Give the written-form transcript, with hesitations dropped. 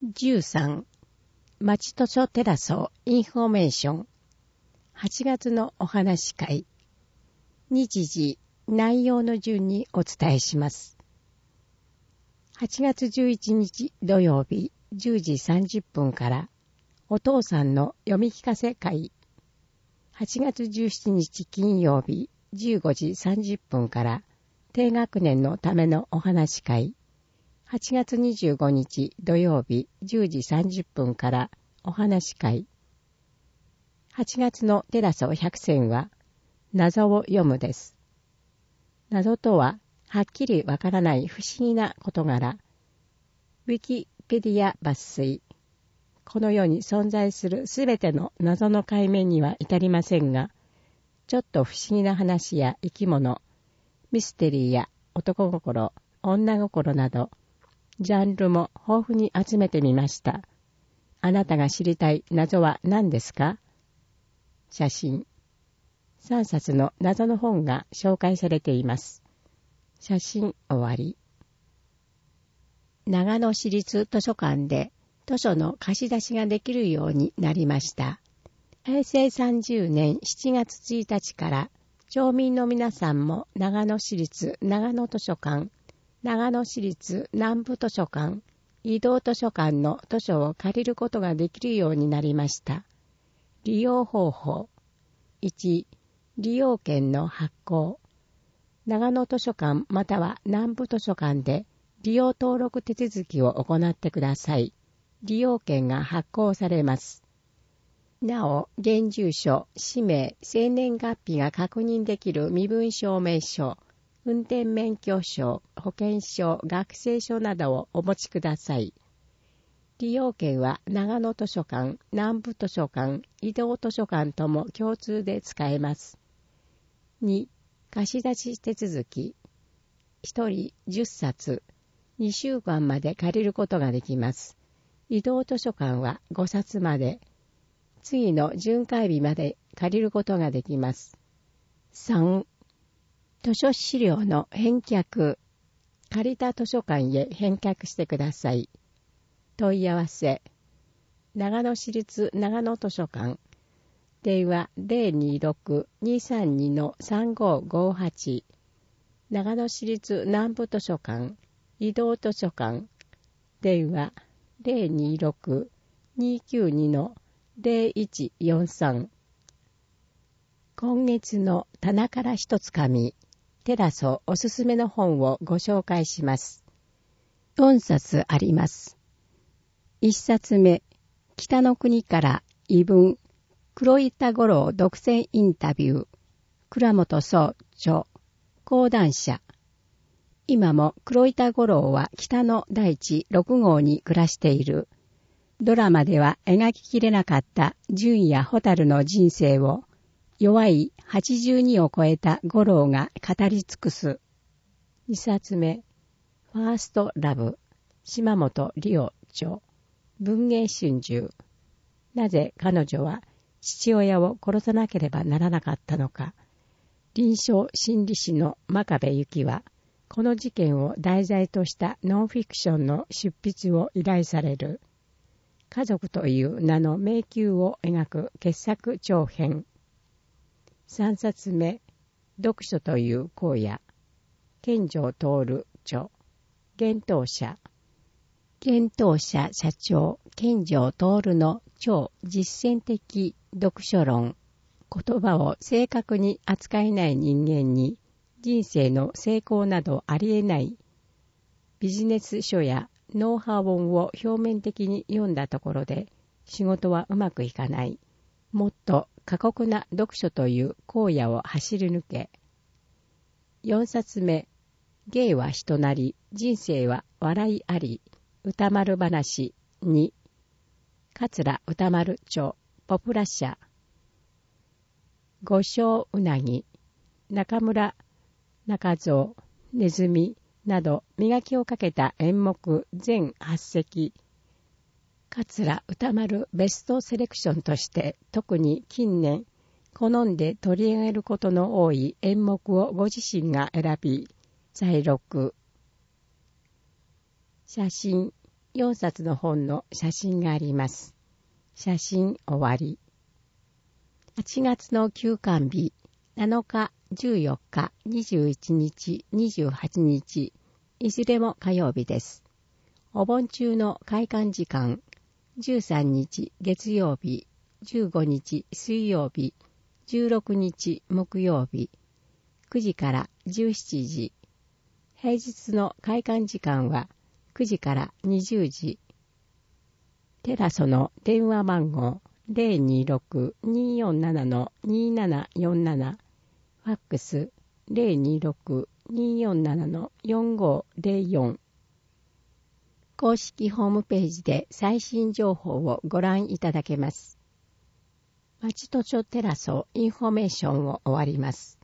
13町図書テラソインフォメーション8月のお話会日時内容の順にお伝えします。8月11日土曜日10時30分からお父さんの読み聞かせ会、8月17日金曜日15時30分から低学年のためのお話会、8月25日土曜日10時30分からお話会。8月のテラソ100選は謎を読むです。謎とははっきりわからない不思議な事柄。ウィキペディア抜粋。この世に存在するすべての謎の解明には至りませんが、ちょっと不思議な話や生き物、ミステリーや男心、女心など、ジャンルも豊富に集めてみました。あなたが知りたい謎は何ですか？写真。3冊の謎の本が紹介されています。写真終わり。長野市立図書館で図書の貸し出しができるようになりました。平成30年7月1日から町民の皆さんも長野市立長野図書館、長野市立南部図書館、移動図書館の図書を借りることができるようになりました。利用方法。1、利用券の発行。長野図書館または南部図書館で利用登録手続きを行ってください。利用券が発行されます。なお、現住所、氏名、生年月日が確認できる身分証明書、運転免許証、保険証、学生証などをお持ちください。利用券は長野図書館、南部図書館、移動図書館とも共通で使えます。2、貸し出し手続き。1人10冊、2週間まで借りることができます。移動図書館は5冊まで、次の巡回日まで借りることができます。3、図書資料の返却。借りた図書館へ返却してください。問い合わせ。長野市立長野図書館。電話 026-232-3558。長野市立南部図書館。移動図書館。電話 026-292-0143。今月の棚から一つ紙。テラソおすすめの本をご紹介します。4冊あります。1冊目、北の国から異文、黒板五郎独占インタビュー、倉本総著、講談社。今も黒板五郎は北の大地6号に暮らしている。ドラマでは描ききれなかった純や蛍の人生を、弱い82を超えた五郎が語り尽くす。2冊目、ファーストラブ、島本理夫著、文藝春秋。なぜ彼女は父親を殺さなければならなかったのか。臨床心理士の真壁由紀は、この事件を題材としたノンフィクションの執筆を依頼される。家族という名の迷宮を描く傑作長編。3冊目、読書という荒野。健城徹著、幻冬舎。幻冬舎社長、健城徹の超実践的読書論。言葉を正確に扱えない人間に、人生の成功などありえない。ビジネス書やノウハウ本を表面的に読んだところで、仕事はうまくいかない。もっと過酷な読書という荒野を走り抜け。4冊目、芸は人なり、人生は笑いあり、歌丸話2。桂歌丸著、ポプラ社。五章うなぎ、中村中蔵、ネズミなど磨きをかけた演目全8席。桂歌丸ベストセレクションとして特に近年好んで取り上げることの多い演目をご自身が選び、在録。写真 4冊の本の写真があります。写真終わり。8月の休館日、7日、14日、21日、28日、いずれも火曜日です。お盆中の開館時間、13日月曜日、15日水曜日、16日木曜日、9時から17時。平日の開館時間は9時から20時。テラソの電話番号 026-247-2747 ファックス 026-247-4504 公式ホームページで最新情報をご覧いただけます。町都庁テラソインフォメーションを終わります。